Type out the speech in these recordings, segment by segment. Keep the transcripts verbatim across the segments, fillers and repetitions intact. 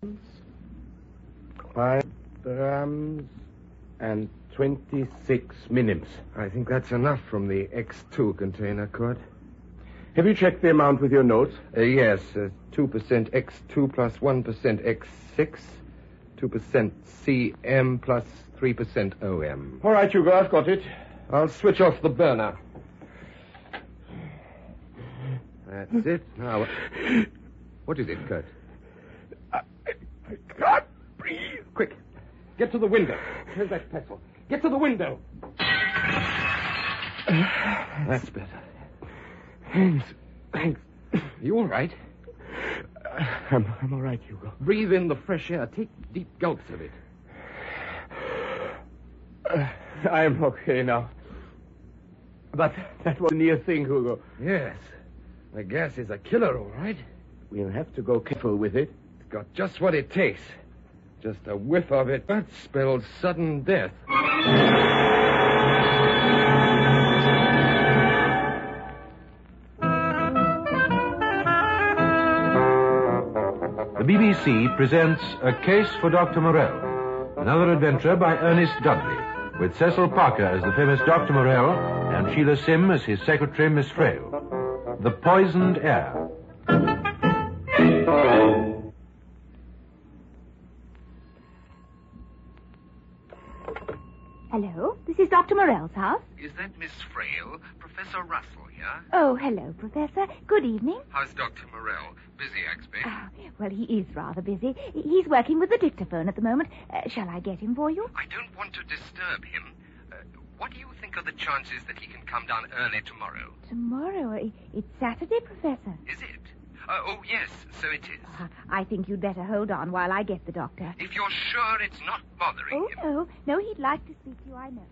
Five grams and twenty-six minims. I think that's enough from the X two container, Kurt. Have you checked the amount with your notes? Uh, yes, uh, two percent X two plus one percent X six, two percent C M plus three percent O M. All right, Hugo, I've got it. I'll switch off the burner. That's it. Now, what is it, Kurt? I, I can't breathe. Quick, get to the window. Here's that pencil. Get to the window. That's better. Thanks. Thanks. You all right? I'm, I'm all right, Hugo. Breathe in the fresh air. Take deep gulps of it. Uh, I'm okay now. But that was a near thing, Hugo. Yes. The gas is a killer, all right. We'll have to go careful with it. It's got just what it takes. Just a whiff of it, that spells sudden death. The B B C presents A Case for Doctor Morell, another adventure by Ernest Dudley, with Cecil Parker as the famous Doctor Morell and Sheila Sim as his secretary, Miss Frail. The Poisoned Air. Hello, this is Doctor Morell's house. Is that Miss Frail? Professor Russell here? Oh, hello, Professor. Good evening. How's Doctor Morell? Busy, I expect. Ah, well, he is rather busy. He's working with the dictaphone at the moment. Uh, shall I get him for you? I don't want to disturb him. Uh, what do you think are the chances that he can come down early tomorrow? Tomorrow? I- It's Saturday, Professor. Is it? Uh, oh, yes, so it is. Uh, I think you'd better hold on while I get the doctor. If you're sure it's not bothering Oh, him. no. No, he'd like to speak to you, I know.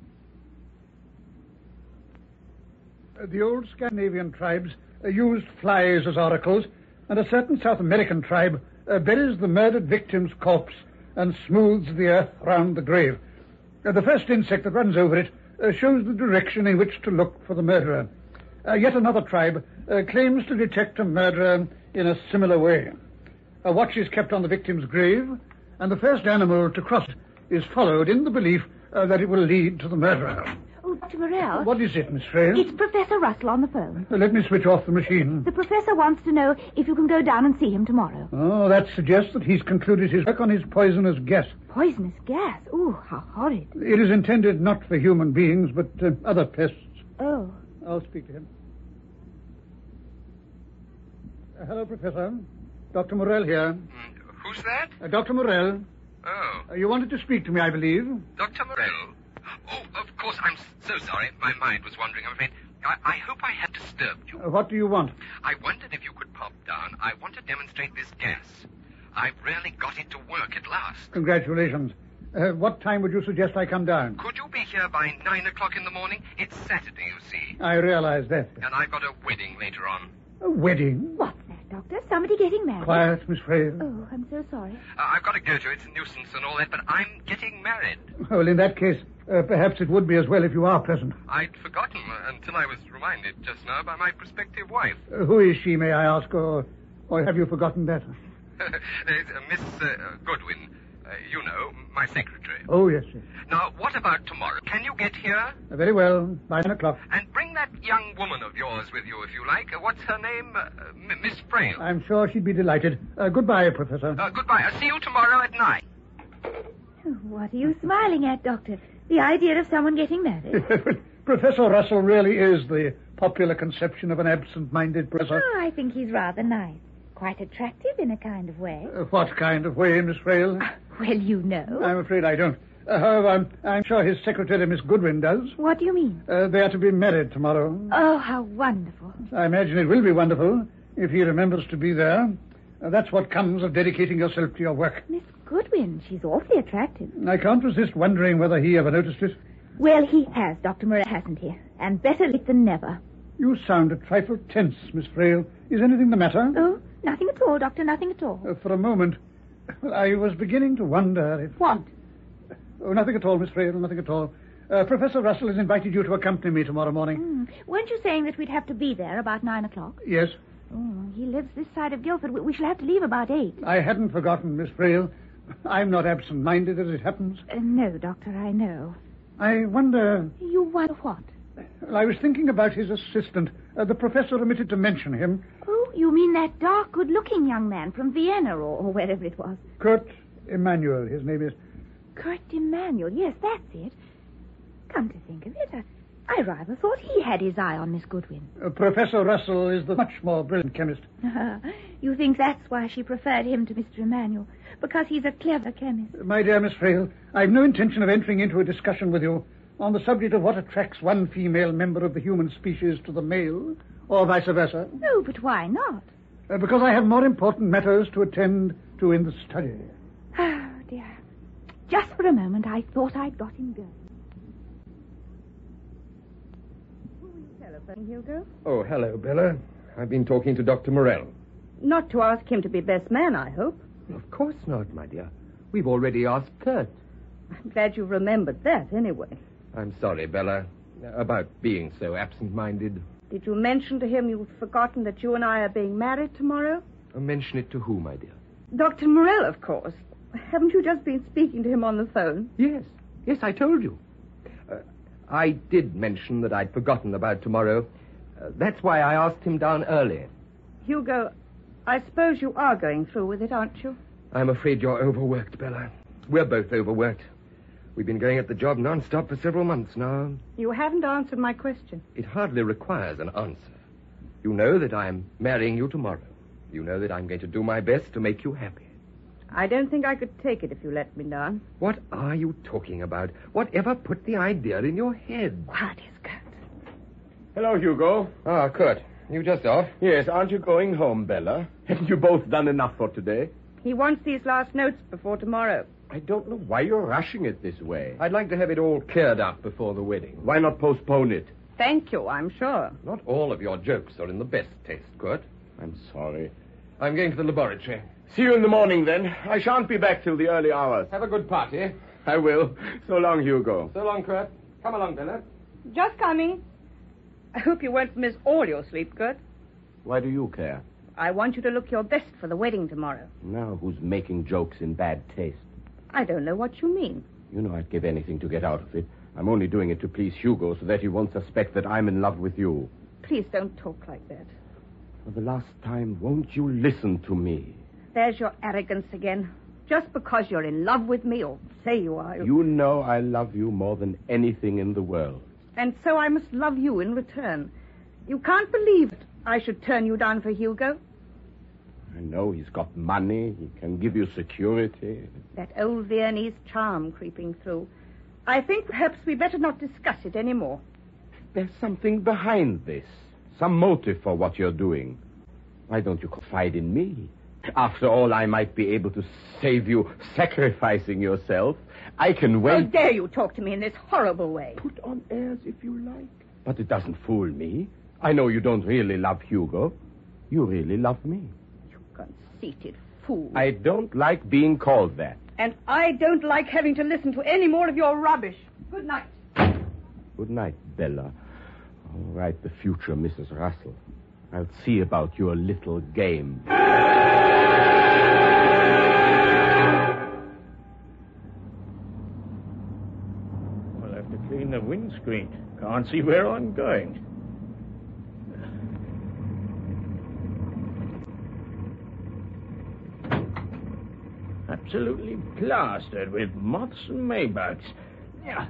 Uh, The old Scandinavian tribes uh, used flies as oracles, and a certain South American tribe uh, buries the murdered victim's corpse and smooths the earth round the grave. Uh, the first insect that runs over it uh, shows the direction in which to look for the murderer. Uh, yet another tribe uh, claims to detect a murderer in a similar way. A watch is kept on the victim's grave, and the first animal to cross it is followed in the belief uh, that it will lead to the murderer. Oh, Doctor Morell. What is it, Miss Frail? It's Professor Russell on the phone. Uh, let me switch off the machine. The professor wants to know if you can go down and see him tomorrow. Oh, that suggests that he's concluded his work on his poisonous gas. Poisonous gas? Ooh, how horrid. It is intended not for human beings, but uh, other pests. Oh. I'll speak to him. Uh, hello, Professor. Doctor Morell here. Mm, who's that? Uh, Doctor Morell. Oh, Uh, you wanted to speak to me, I believe. Doctor Morell. Oh, of course, I'm so sorry. My mind was wandering, I'm afraid. I, I hope I had disturbed you. Uh, what do you want? I wondered if you could pop down. I want to demonstrate this gas. I've really got it to work at last. Congratulations. Uh, what time would you suggest I come down? Could you be here by nine o'clock in the morning? It's Saturday, you see. I realize that. And I've got a wedding later on. A wedding? What's that, Doctor? Somebody getting married? Quiet, Miss Frail. Oh, I'm so sorry. Uh, I've got to go to it. It's a nuisance and all that, but I'm getting married. Well, in that case, uh, perhaps it would be as well if you are present. I'd forgotten uh, until I was reminded just now by my prospective wife. Uh, who is she, may I ask, or, or have you forgotten that? It's, uh, Miss uh, Goodwin. Uh, you know, my secretary. Oh, yes, yes. Now, what about tomorrow? Can you get here? Uh, very well, by nine o'clock. And bring that young woman of yours with you, if you like. Uh, what's her name? Uh, M- Miss Frail. I'm sure she'd be delighted. Uh, goodbye, Professor. Uh, goodbye. I'll see you tomorrow at nine. Oh, what are you smiling at, Doctor? The idea of someone getting married? Professor Russell really is the popular conception of an absent-minded professor. Oh, I think he's rather nice. Quite attractive in a kind of way. Uh, what kind of way, Miss Frail? Ah, well, you know. I'm afraid I don't. Uh, however, I'm, I'm sure his secretary, Miss Goodwin, does. What do you mean? Uh, they are to be married tomorrow. Oh, how wonderful. I imagine it will be wonderful if he remembers to be there. Uh, that's what comes of dedicating yourself to your work. Miss Goodwin, she's awfully attractive. I can't resist wondering whether he ever noticed it. Well, he has, Doctor Morell, hasn't he? And better late than never. You sound a trifle tense, Miss Frail. Is anything the matter? Oh, nothing at all, Doctor, nothing at all. Uh, for a moment, well, I was beginning to wonder if... What? Oh, nothing at all, Miss Frail, nothing at all. Uh, Professor Russell has invited you to accompany me tomorrow morning. Mm. Weren't you saying that we'd have to be there about nine o'clock? Yes. Oh, he lives this side of Guildford. We, we shall have to leave about eight. I hadn't forgotten, Miss Frail. I'm not absent-minded, as it happens. Uh, no, Doctor, I know. I wonder... You wonder what? Well, I was thinking about his assistant. Uh, the professor omitted to mention him. Oh, you mean that dark, good-looking young man from Vienna or, or wherever it was? Kurt Emanuel, his name is. Kurt Emanuel. Yes, that's it. Come to think of it, I, I rather thought he had his eye on Miss Goodwin. Uh, Professor Russell is the much more brilliant chemist. You think that's why she preferred him to Mister Emanuel? Because he's a clever chemist. My dear Miss Frail, I've no intention of entering into a discussion with you on the subject of what attracts one female member of the human species to the male, or vice versa. No, but why not? Uh, because I have more important matters to attend to in the study. Oh, dear. Just for a moment, I thought I'd got him going. Who are you telephoning, Hugo? Oh, hello, Bella. I've been talking to Doctor Morell. Not to ask him to be best man, I hope. Of course not, my dear. We've already asked Kurt. I'm glad you remembered that, anyway. I'm sorry, Bella, about being so absent-minded. Did you mention to him you've forgotten that you and I are being married tomorrow? Uh, mention it to who, my dear? Doctor Morell, of course. Haven't you just been speaking to him on the phone? Yes. Yes, I told you. Uh, I did mention that I'd forgotten about tomorrow. Uh, that's why I asked him down early. Hugo, I suppose you are going through with it, aren't you? I'm afraid you're overworked, Bella. We're both overworked. We've been going at the job non-stop for several months now. You haven't answered my question. It hardly requires an answer. You know that I'm marrying you tomorrow. You know that I'm going to do my best to make you happy. I don't think I could take it if you let me down. What are you talking about? Whatever put the idea in your head? What is Kurt? Hello, Hugo. Ah, Kurt. You just off? Yes, aren't you going home, Bella? Haven't you both done enough for today? He wants these last notes before tomorrow. I don't know why you're rushing it this way. I'd like to have it all cleared up before the wedding. Why not postpone it? Thank you, I'm sure. Not all of your jokes are in the best taste, Kurt. I'm sorry. I'm going to the laboratory. See you in the morning, then. I shan't be back till the early hours. Have a good party. I will. So long, Hugo. So long, Kurt. Come along, Bella. Just coming. I hope you won't miss all your sleep, Kurt. Why do you care? I want you to look your best for the wedding tomorrow. Now, who's making jokes in bad taste? I don't know what you mean. You know I'd give anything to get out of it. I'm only doing it to please Hugo so that he won't suspect that I'm in love with you. Please don't talk like that. For the last time, won't you listen to me? There's your arrogance again. Just because you're in love with me, or say you are. You know I love you more than anything in the world. And so I must love you in return. You can't believe it. I should turn you down for Hugo. I know he's got money. He can give you security. That old Viennese charm creeping through. I think perhaps we better not discuss it anymore. There's something behind this. Some motive for what you're doing. Why don't you confide in me? After all, I might be able to save you sacrificing yourself. I can wait. How dare you talk to me in this horrible way? Put on airs if you like. But it doesn't fool me. I know you don't really love Hugo. You really love me. You conceited fool. I don't like being called that. And I don't like having to listen to any more of your rubbish. Good night. Good night, Bella. All right, the future Missus Russell. I'll see about your little game. I'll have to clean the windscreen. Can't see where I'm going. Absolutely plastered with moths and maybugs. Yeah.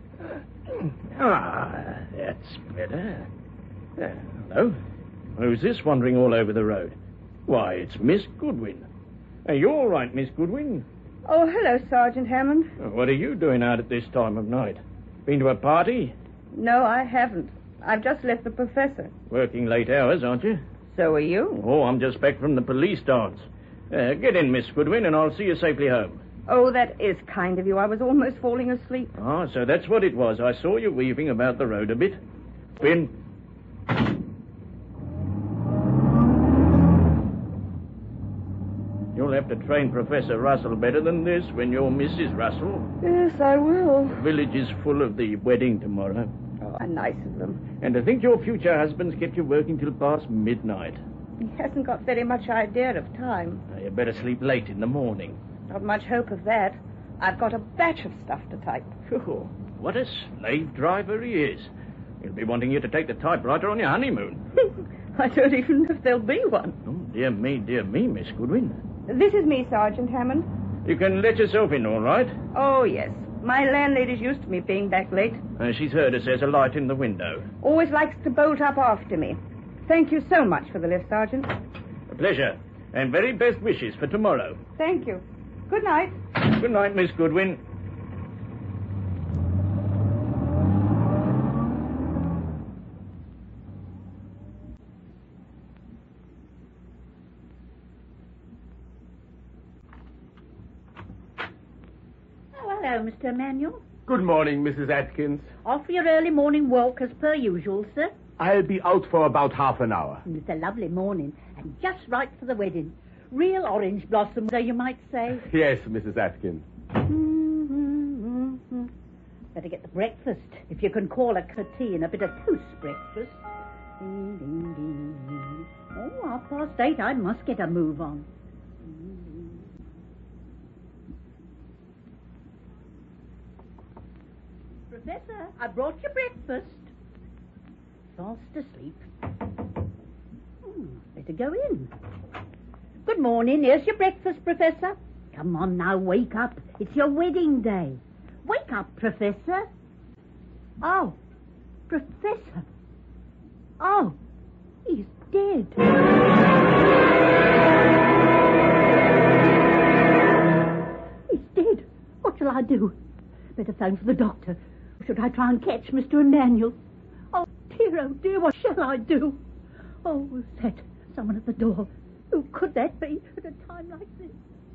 Ah, that's better. Uh, hello. Who's this wandering all over the road? Why, it's Miss Goodwin. Are you all right, Miss Goodwin? Oh, hello, Sergeant Hammond. What are you doing out at this time of night? Been to a party? No, I haven't. I've just left the professor. Working late hours, aren't you? So are you. Oh, I'm just back from the police dance. Uh, get in, Miss Goodwin, and I'll see you safely home. Oh, that is kind of you. I was almost falling asleep. Ah, so that's what it was. I saw you weaving about the road a bit. Been... You'll have to train Professor Russell better than this when you're Missus Russell. Yes, I will. The village is full of the wedding tomorrow. Oh, how nice of them. And I think your future husband's kept you working till past midnight. He hasn't got very much idea of time. Now, you better sleep late in the morning. Not much hope of that. I've got a batch of stuff to type. Oh, what a slave driver he is. He'll be wanting you to take the typewriter on your honeymoon. I don't even know if there'll be one. Oh, dear me, dear me, Miss Goodwin. This is me, Sergeant Hammond. You can let yourself in, all right? Oh, yes. My landlady's used to me being back late. Uh, she's heard us there's a light in the window. Always likes to bolt up after me. Thank you so much for the lift, Sergeant. A pleasure. And very best wishes for tomorrow. Thank you. Good night. Good night, Miss Goodwin. Hello, Mister Emanuel. Good morning, Missus Atkins. Off for your early morning walk as per usual, sir. I'll be out for about half an hour. It's a lovely morning, and just right for the wedding. Real orange blossom, so you might say. Yes, Missus Atkins. Mm-hmm. Better get the breakfast, if you can call a cup of tea and a bit of toast breakfast. Ding, ding, ding. Oh, half past eight, I must get a move on. Professor, I brought you breakfast. Fast asleep. Hmm, better go in. Good morning. Here's your breakfast, Professor. Come on now, wake up. It's your wedding day. Wake up, Professor. Oh, Professor. Oh, he's dead. He's dead. What shall I do? Better phone for the doctor. Or should I try and catch Mister Emanuel? Oh, dear, oh, dear, what shall I do? Oh, was that someone at the door? Who could that be at a time like this?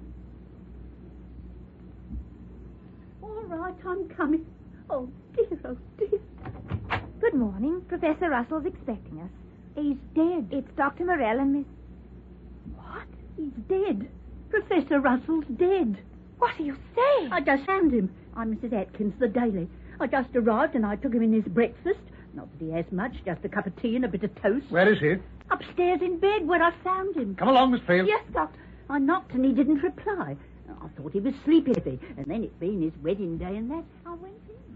All right, I'm coming. Oh, dear, oh, dear. Good morning. Professor Russell's expecting us. He's dead. It's Doctor Morell and Miss... What? He's dead. Professor Russell's dead. What are you saying? I just found him. I'm Missus Atkins, the Daily. I just arrived and I took him in his breakfast. Not that he has much, just a cup of tea and a bit of toast. Where is he? Upstairs in bed where I found him. Come along, Miss Frail. Yes, Doctor. I knocked and he didn't reply. I thought he was sleepy, and then it being his wedding day and that, I went in.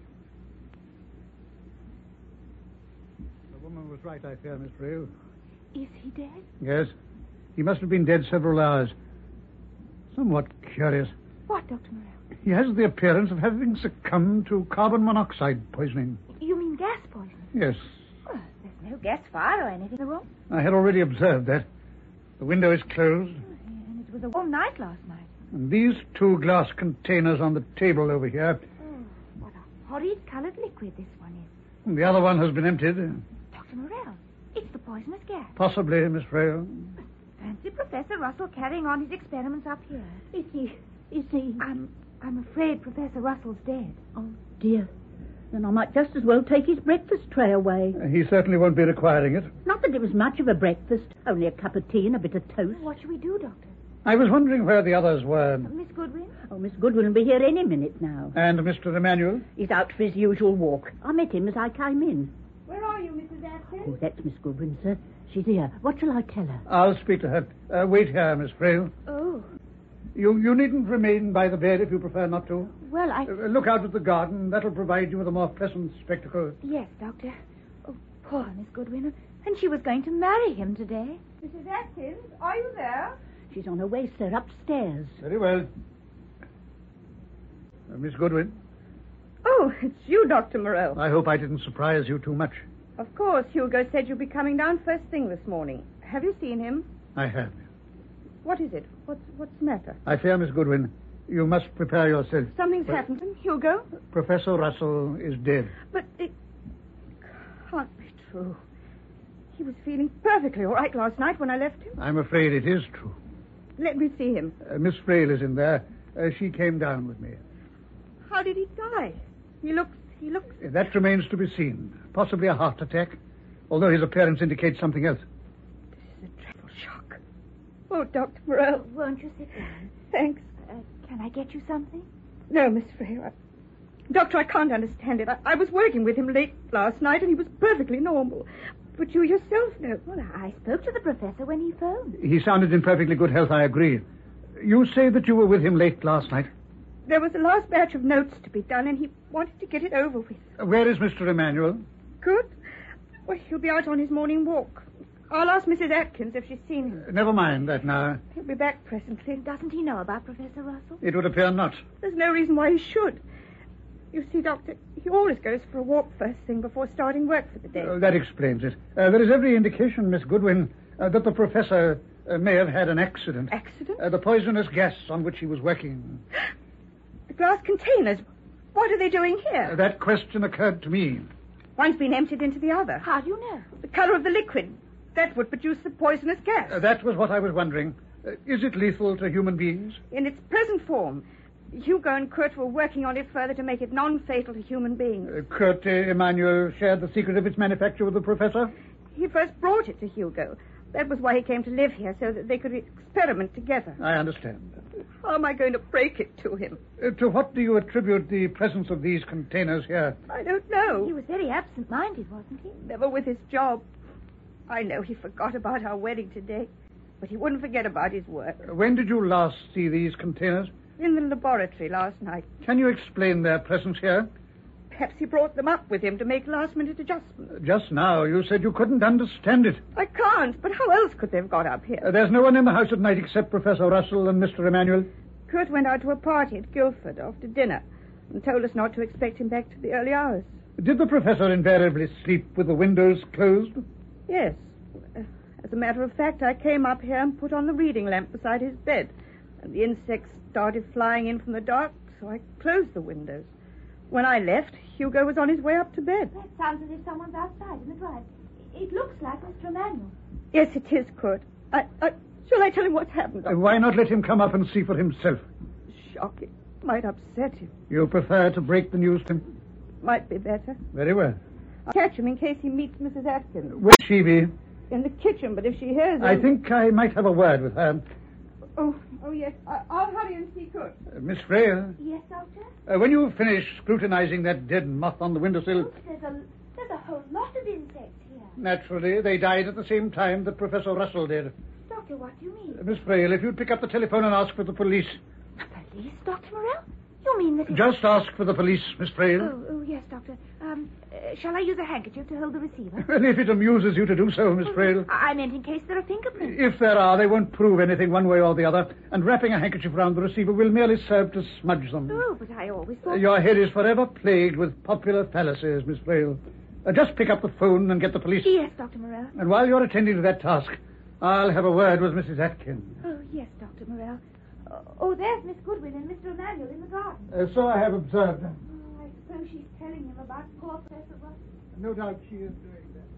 The woman was right, I fear, Miss Frail. Is he dead? Yes. He must have been dead several hours. Somewhat curious. What, Doctor Morell? He has the appearance of having succumbed to carbon monoxide poisoning. You mean gas poisoning? Yes. Well, there's no gas fire or anything in the room. I had already observed that. The window is closed. And it was a warm night last night. And these two glass containers on the table over here. Oh, what a horrid coloured liquid this one is. And the other one has been emptied. Doctor Morell, it's the poisonous gas. Possibly, Miss Frail. Fancy Professor Russell carrying on his experiments up here. Is he... Is he... I'm... I'm afraid Professor Russell's dead. Oh, dear. Then I might just as well take his breakfast tray away. Uh, he certainly won't be requiring it. Not that it was much of a breakfast. Only a cup of tea and a bit of toast. What should we do, Doctor? I was wondering where the others were. Uh, Miss Goodwin? Oh, Miss Goodwin will be here any minute now. And Mister Emanuel? He's out for his usual walk. I met him as I came in. Where are you, Missus Atkins? Oh, that's Miss Goodwin, sir. She's here. What shall I tell her? I'll speak to her. Uh, wait here, Miss Frail. Oh. You you needn't remain by the bed if you prefer not to. Well, I... Uh, look out at the garden. That'll provide you with a more pleasant spectacle. Yes, Doctor. Oh, poor Miss Goodwin. And she was going to marry him today. Missus Atkins, are you there? She's on her way, sir, upstairs. Very well. Uh, Miss Goodwin, Oh, it's you, Doctor Morell. I hope I didn't surprise you too much. Of course, Hugo said you'd be coming down first thing this morning. Have you seen him? I have. What is it? What's what's the matter? I fear, Miss Goodwin, you must prepare yourself. Something's Well- happened, Hugo. Professor Russell is dead. But it can't be true. He was feeling perfectly all right last night when I left him. I'm afraid it is true. Let me see him. Uh, Miss Frail is in there. Uh, she came down with me. How did he die? He looks, he looks... Uh, That remains to be seen. Possibly a heart attack, although his appearance indicates something else. This is a dreadful shock. Oh, Doctor Morell. Won't you sit down? Thanks. Uh, can I get you something? No, Miss Frail. I... Doctor, I can't understand it. I, I was working with him late last night, and he was perfectly normal. But you yourself know. Well, I spoke to the professor when he phoned. He sounded in perfectly good health, I agree. You say that you were with him late last night. There was a last batch of notes to be done, and he wanted to get it over with. Uh, Where is Mister Emmanuel? Good. Well, he'll be out on his morning walk. I'll ask Missus Atkins if she's seen him. Uh, Never mind that now. He'll be back presently. Doesn't he know about Professor Russell? It would appear not. There's no reason why he should. You see, Doctor, he always goes for a walk first thing before starting work for the day. Uh, that explains it. Uh, there is every indication, Miss Goodwin, uh, that the professor uh, may have had an accident. Accident? Uh, the poisonous gas on which he was working. The glass containers. What are they doing here? Uh, that question occurred to me. One's been emptied into the other. How do you know? The color of the liquid. That would produce the poisonous gas. Uh, that was what I was wondering. Uh, is it lethal to human beings? In its present form, Hugo and Kurt were working on it further to make it non-fatal to human beings. Uh, Kurt uh, Emmanuel shared the secret of its manufacture with the professor? He first brought it to Hugo. That was why he came to live here, so that they could experiment together. I understand. How am I going to break it to him? Uh, to what do you attribute the presence of these containers here? I don't know. He was very absent-minded, wasn't he? Never with his job. I know he forgot about our wedding today, but he wouldn't forget about his work. Uh, when did you last see these containers? In the laboratory last night. Can you explain their presence here? Perhaps he brought them up with him to make last-minute adjustments. Uh, just now, you said you couldn't understand it. I can't, but how else could they have got up here? Uh, there's no one in the house at night except Professor Russell and Mister Emmanuel. Kurt went out to a party at Guildford after dinner and told us not to expect him back to the early hours. Did the professor invariably sleep with the windows closed? Yes. Uh, As a matter of fact, I came up here and put on the reading lamp beside his bed, and the insects started flying in from the dark, so I closed the windows. When I left, Hugo was on his way up to bed. That sounds as if someone's outside in the drive. It looks like Mister Emmanuel. Yes, it is, Kurt. I, I, shall I tell him what's happened? Uh, why not let him come up and see for himself? Shocking. Might upset him. You prefer to break the news to him? Might be better. Very well. I'll catch him in case he meets Missus Atkins. Will she be? In the kitchen, but if she hears him... I think I might have a word with her. Oh, oh yes. I, I'll hurry and see Kurt. Uh, Miss Freya, Yes, Doctor? uh, when you finish scrutinizing that dead moth on the windowsill, Look, there's a, there's a whole lot of insects here. naturally, they died at the same time that Professor Russell did. Doctor, what do you mean? Uh, Miss Freya, if you'd pick up the telephone and ask for the police. The police, Doctor Morell? You mean that... it- Just ask for the police, Miss Freya. Oh, oh, yes, Doctor. Um, uh, shall I use a handkerchief to hold the receiver? Well, if it amuses you to do so, Miss Frail. I I meant in case there are fingerprints. If there are, they won't prove anything one way or the other, and wrapping a handkerchief around the receiver will merely serve to smudge them. Oh, but I always Uh, thought... Your head is forever plagued with popular fallacies, Miss Frail. Uh, just pick up the phone and get the police. Yes, Doctor Morell. And while you're attending to that task, I'll have a word with Missus Atkins. Oh, yes, Doctor Morell. Oh, oh, there's Miss Goodwin and Mister Emmanuel in the garden. Uh, so I have observed. Oh, I suppose she's telling him about poor Professor Russell. No doubt she is doing that.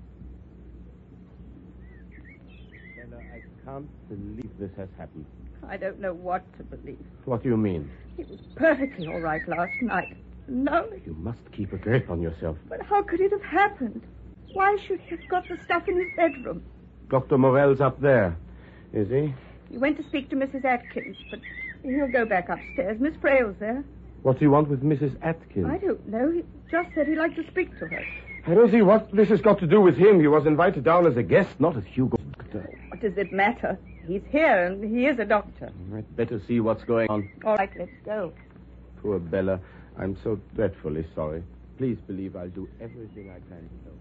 Bella, I can't believe this has happened. I don't know what to believe. What do you mean? He was perfectly all right last night. No, You must keep a grip on yourself. but how could it have happened? Why should he have got the stuff in his bedroom? Doctor Morell's up there. Is he? He went to speak to Missus Atkins, but he'll go back upstairs. Miss Frail's there. What do you want with Missus Atkins? I don't know. He just said he'd like to speak to her. I don't see what this has got to do with him. He was invited down as a guest, not as Hugo's doctor. What does it matter? He's here, and he is a doctor. I'd better see what's going on. All right, let's go. Poor Bella. I'm so dreadfully sorry. Please believe I'll do everything I can to help.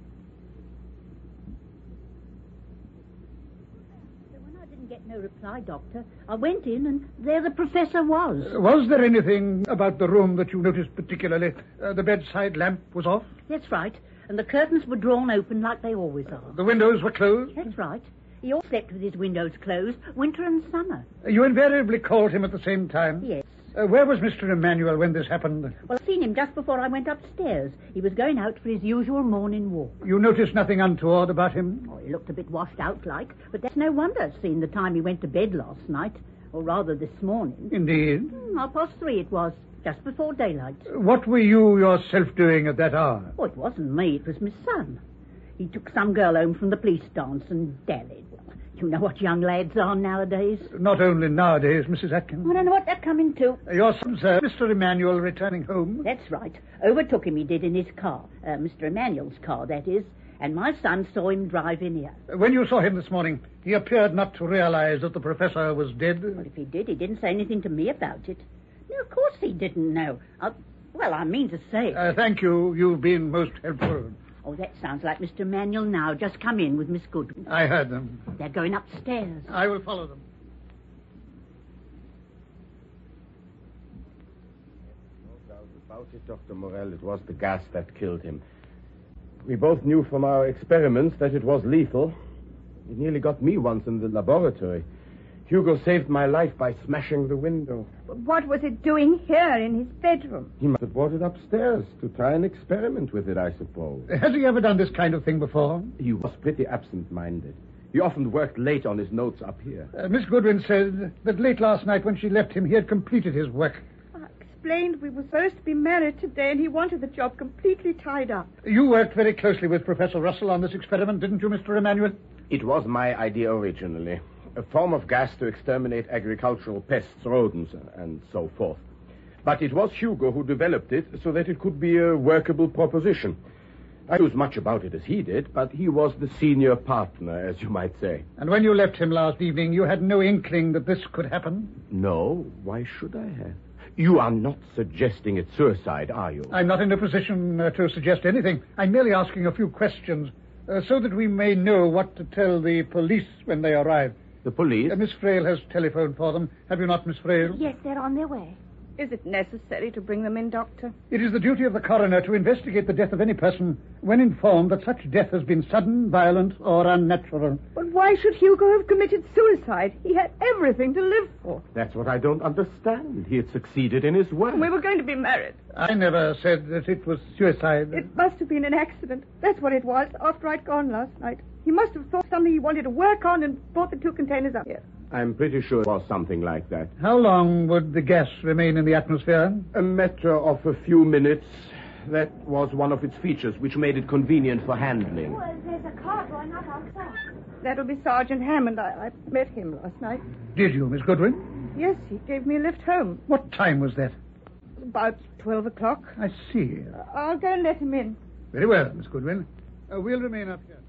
When I didn't get no reply, Doctor, I went in and there the professor was. Uh, was there anything about the room that you noticed particularly? Uh, the bedside lamp was off? That's right. And the curtains were drawn open like they always are. The windows were closed? That's right. He all slept with his windows closed, winter and summer. Uh, you invariably called him at the same time? Yes. Uh, where was Mister Emmanuel when this happened? Well, I seen him just before I went upstairs. He was going out for his usual morning walk. You noticed nothing untoward about him? Oh, he looked a bit washed out like, but that's no wonder, seeing the time he went to bed last night, or rather this morning. Indeed. Hmm, half past three it was, just before daylight. What were you yourself doing at that hour? Oh, it wasn't me, it was my son. He took some girl home from the police dance and dallied. Well, you know what young lads are nowadays. Not only nowadays, Missus Atkins. I don't know what they're coming to. Uh, your son, sir, Mister Emmanuel, returning home? That's right. Overtook him, he did, in his car. Uh, Mister Emmanuel's car, that is. And my son saw him drive in here. When you saw him this morning, he appeared not to realize that the professor was dead. Well, if he did, he didn't say anything to me about it. No, of course he didn't know. I, well, I mean to say... Uh, thank you. You've been most helpful. Oh, that sounds like Mister Emanuel now. Just come in with Miss Goodwin. I heard them. They're going upstairs. I will follow them. No doubt about it, Doctor Morel. It was the gas that killed him. We both knew from our experiments that it was lethal. It nearly got me once in the laboratory. Hugo saved my life by smashing the window. But what was it doing here in his bedroom? He must have brought it upstairs to try an experiment with it, I suppose. Has he ever done this kind of thing before? He was pretty absent-minded. He often worked late on his notes up here. Uh, Miss Goodwin said that late last night when she left him, he had completed his work. I explained we were supposed to be married today, and he wanted the job completely tied up. You worked very closely with Professor Russell on this experiment, didn't you, Mister Emanuel? It was my idea originally. A form of gas to exterminate agricultural pests, rodents, and so forth. But it was Hugo who developed it so that it could be a workable proposition. I knew as much about it as he did, but he was the senior partner, as you might say. And when you left him last evening, you had no inkling that this could happen? No, why should I have? You are not suggesting it's suicide, are you? I'm not in a position uh, to suggest anything. I'm merely asking a few questions uh, so that we may know what to tell the police when they arrive. The police? Uh, Miss Frail has telephoned for them. Have you not, Miss Frail? Yes, they're on their way. Is it necessary to bring them in, Doctor? It is the duty of the coroner to investigate the death of any person when informed that such death has been sudden, violent, or unnatural. But why should Hugo have committed suicide? He had everything to live for. That's what I don't understand. He had succeeded in his work. We were going to be married. I never said that it was suicide. It must have been an accident. That's what it was, after I'd gone last night. He must have thought something he wanted to work on and brought the two containers up here. I'm pretty sure it was something like that. How long would the gas remain in the atmosphere? A matter of a few minutes. That was one of its features, which made it convenient for handling. Well, there's a car going out outside. That'll be Sergeant Hammond. I, I met him last night. Did you, Miss Goodwin? Yes, he gave me a lift home. What time was that? About twelve o'clock. I see. I'll go and let him in. Very well, Miss Goodwin. Uh, we'll remain up here.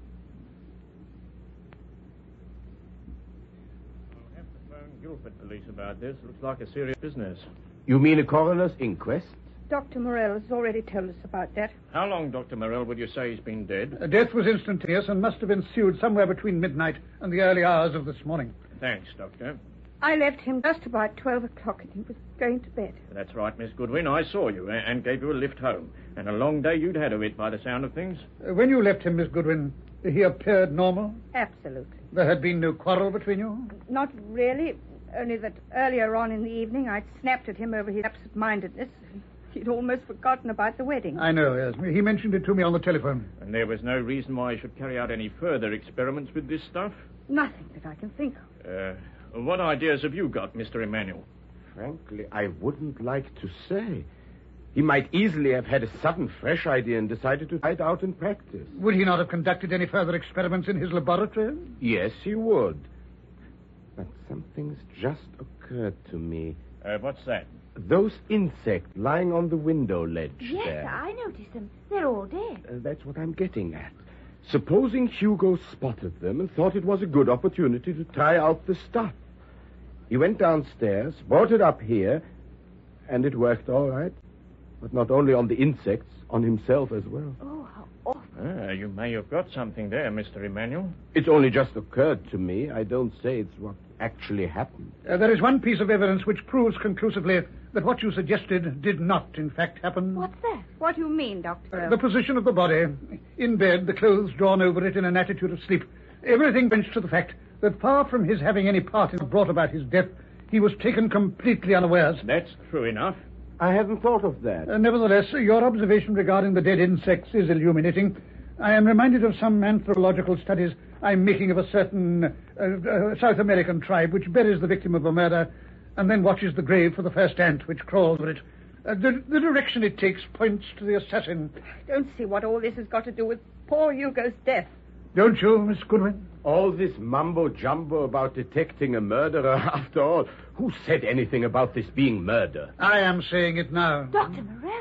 Guildford police about this. Looks like a serious business. You mean a coroner's inquest? Doctor Morel has already told us about that. How long, Doctor Morel, would you say he's been dead? Uh, death was instantaneous and must have ensued somewhere between midnight and the early hours of this morning. Thanks, Doctor. I left him just about twelve o'clock and he was going to bed. That's right, Miss Goodwin. I saw you and gave you a lift home. And a long day you'd had of it by the sound of things. Uh, when you left him, Miss Goodwin, he appeared normal? Absolutely. There had been no quarrel between you? Not really. Only that earlier on in the evening I'd snapped at him over his absent-mindedness. He'd almost forgotten about the wedding. I know, yes. He mentioned it to me on the telephone. And there was no reason why he should carry out any further experiments with this stuff? Nothing that I can think of. Uh, what ideas have you got, Mister Emanuel? Frankly, I wouldn't like to say. He might easily have had a sudden fresh idea and decided to try it out in practice. Would he not have conducted any further experiments in his laboratory? Yes, he would. But something's just occurred to me. Uh, what's that? Those insects lying on the window ledge Yes, there. I noticed them. They're all dead. Uh, that's what I'm getting at. Supposing Hugo spotted them and thought it was a good opportunity to try out the stuff. He went downstairs, brought it up here, and it worked all right. But not only on the insects, on himself as well. Oh, how awful. Ah, you may have got something there, Mister Emanuel. It's only just occurred to me. I don't say it's what actually happened. Uh, there is one piece of evidence which proves conclusively that what you suggested did not, in fact, happen. What's that? What do you mean, Doctor? Uh, the position of the body. In bed, the clothes drawn over it in an attitude of sleep. Everything points to the fact that far from his having any part in what brought about his death, he was taken completely unawares. That's true enough. I hadn't thought of that. Uh, nevertheless, your observation regarding the dead insects is illuminating. I am reminded of some anthropological studies I'm making of a certain uh, uh, South American tribe which buries the victim of a murder and then watches the grave for the first ant which crawls over it. Uh, the, the direction it takes points to the assassin. I don't see what all this has got to do with poor Hugo's death. Don't you, Miss Goodwin? All this mumbo-jumbo about detecting a murderer, after all, who said anything about this being murder? I am saying it now. Doctor Morel.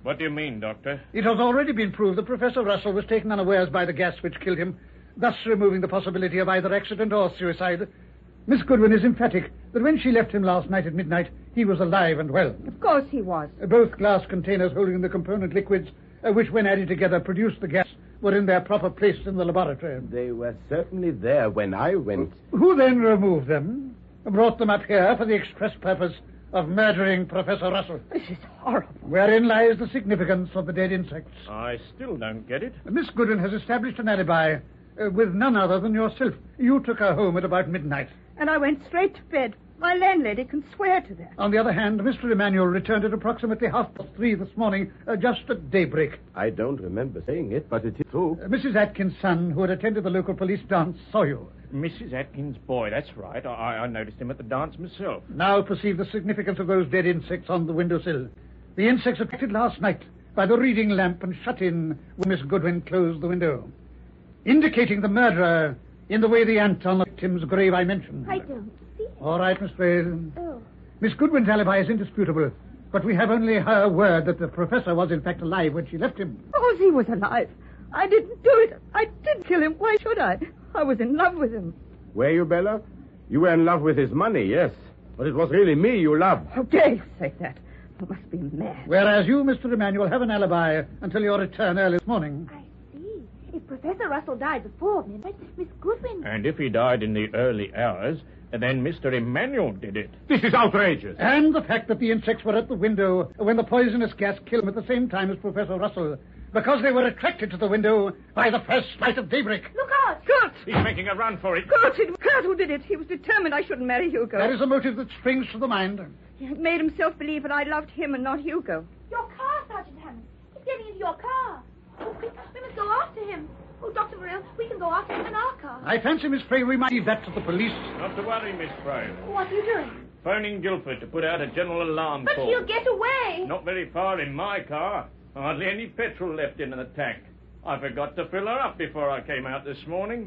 What do you mean, Doctor? It has already been proved that Professor Russell was taken unawares by the gas which killed him, thus removing the possibility of either accident or suicide. Miss Goodwin is emphatic that when she left him last night at midnight, he was alive and well. Of course he was. Both glass containers holding the component liquids, uh, which when added together produced the gas, were in their proper place in the laboratory. They were certainly there when I went. Who then removed them, brought them up here for the express purpose of murdering Professor Russell? This is horrible. Wherein lies the significance of the dead insects? I still don't get it. Miss Goodwin has established an alibi uh, with none other than yourself. You took her home at about midnight. And I went straight to bed. My landlady can swear to that. On the other hand, Mister Emanuel returned at approximately half past three this morning, uh, just at daybreak. I don't remember saying it, but it is true. Uh, Missus Atkins' son, who had attended the local police dance, saw you. Missus Atkins' boy, that's right. I, I noticed him at the dance myself. Now perceive the significance of those dead insects on the windowsill. The insects attracted last night by the reading lamp and shut in when Miss Goodwin closed the window, indicating the murderer in the way the ant on the victim's grave I mentioned. I don't see it. All right, Miss Frail. Oh. Miss Goodwin's alibi is indisputable, but we have only her word that the professor was in fact alive when she left him. Of course he was alive. I didn't do it. I did kill him. Why should I? I was in love with him. Were you, Bella? You were in love with his money, yes. But it was really me you loved. How dare you say that? You must be mad. Whereas you, Mister Emanuel, have an alibi until your return early this morning. I see. If Professor Russell died before midnight, Miss Goodwin... And if he died in the early hours, then Mister Emanuel did it. This is outrageous. And the fact that the insects were at the window when the poisonous gas killed him at the same time as Professor Russell, because they were attracted to the window by the first light of daybreak. Look out! Kurt! He's making a run for it. Kurt, it was Kurt who did it. He was determined I shouldn't marry Hugo. That is a motive that springs to the mind. He made himself believe that I loved him and not Hugo. Your car, Sergeant Hammond. He's getting into your car. Oh, quick, we must go after him. Oh, Doctor Morell, we can go after him in our car. I fancy, Miss Frey, we might leave that to the police. Not to worry, Miss Frey. What are you doing? Phoning Guildford to put out a general alarm But call. he'll get away. Not very far in my car. Hardly any petrol left in the tank. I forgot to fill her up before I came out this morning.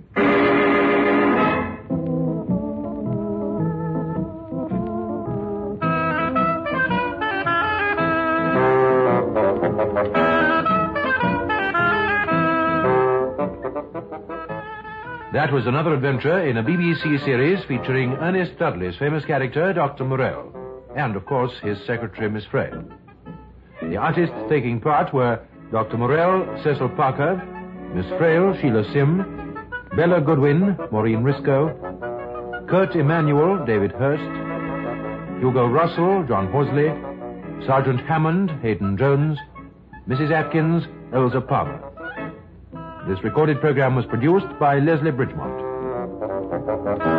That was another adventure in a B B C series featuring Ernest Dudley's famous character, Doctor Morell, and, of course, his secretary, Miss Frail. The artists taking part were Doctor Morell, Cecil Parker, Miss Frail, Sheila Sim, Bella Goodwin, Maureen Risco, Kurt Emanuel, David Hurst, Hugo Russell, John Horsley, Sergeant Hammond, Hayden Jones, Missus Atkins, Elsa Palmer. This recorded program was produced by Leslie Bridgemont.